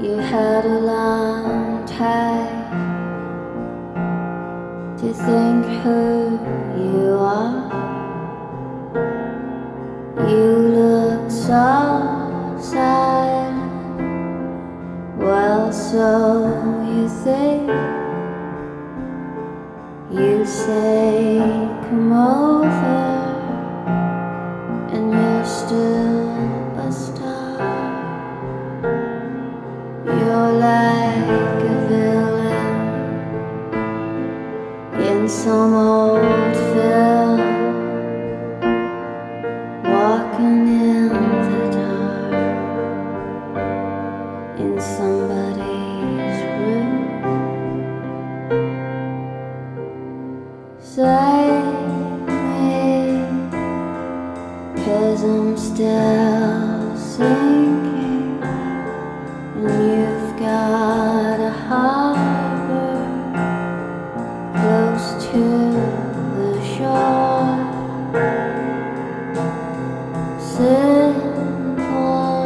You had a long time to think who you are. You look so silent. Well, so you think. You say come over, and you're still a star. You're like a villain in some old film, walking in the dark in somebody's room. Save me, 'cause I'm still sinking, and you've got a harbor close to the shore. Simple,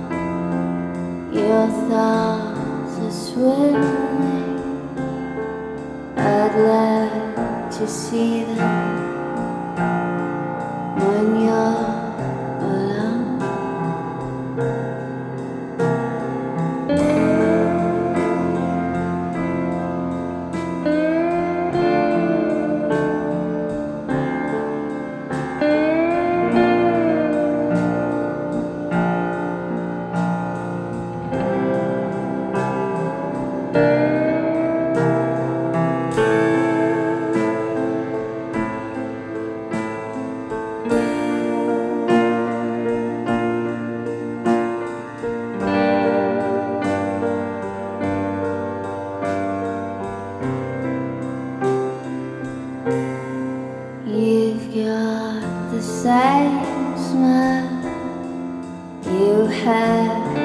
your thoughts are swimming. I'd like to see them when you're alone. You've got the same smile you had